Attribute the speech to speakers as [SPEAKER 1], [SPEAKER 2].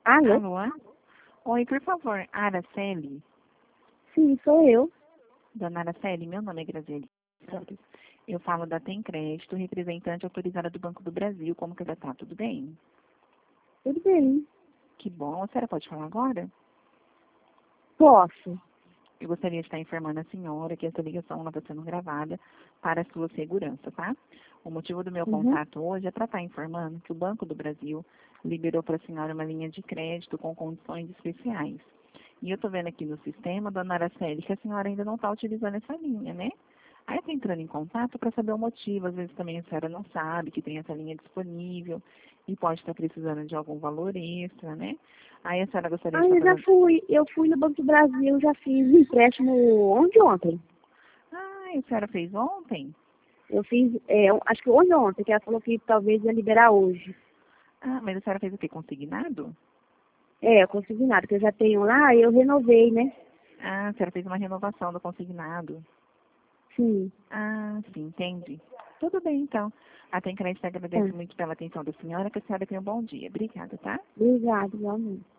[SPEAKER 1] Alô?
[SPEAKER 2] Alô? Oi, por favor, Araceli.
[SPEAKER 1] Sim, sou eu.
[SPEAKER 2] Dona Araceli, meu nome é Graziele Santos. Eu falo da Tem Crédito, representante autorizada do Banco do Brasil. Como que já tá? Tudo bem?
[SPEAKER 1] Tudo bem?
[SPEAKER 2] Que bom. A senhora pode falar agora?
[SPEAKER 1] Posso?
[SPEAKER 2] Eu gostaria de estar informando a senhora que essa ligação está sendo gravada para a sua segurança, tá? O motivo do meu
[SPEAKER 1] Uhum.
[SPEAKER 2] contato hoje é para estar informando que o Banco do Brasil liberou para a senhora uma linha de crédito com condições especiais. E eu estou vendo aqui no sistema, dona Araceli, que a senhora ainda não está utilizando essa linha, né? Aí eu estou entrando em contato para saber o motivo. Às vezes também a senhora não sabe que tem essa linha disponível e pode estar precisando de algum valor extra, né? Aí a senhora gostaria
[SPEAKER 1] Ah,
[SPEAKER 2] de estar fazendo...
[SPEAKER 1] eu fui no Banco do Brasil, já fiz um empréstimo ontem.
[SPEAKER 2] Ah, a senhora fez ontem?
[SPEAKER 1] Eu fiz, acho que ontem, que ela falou que talvez ia liberar hoje.
[SPEAKER 2] Ah, mas a senhora fez o quê? Consignado?
[SPEAKER 1] É, eu consegui nada, que eu já tenho lá e eu renovei, né?
[SPEAKER 2] Ah, a senhora fez uma renovação do consignado.
[SPEAKER 1] Sim.
[SPEAKER 2] Ah, sim, entendi. Tudo bem, então. A Tem Crédito
[SPEAKER 1] Tá.
[SPEAKER 2] agradece muito pela atenção da senhora, que a senhora tenha um bom dia. Obrigada, tá?
[SPEAKER 1] Obrigada, igualmente.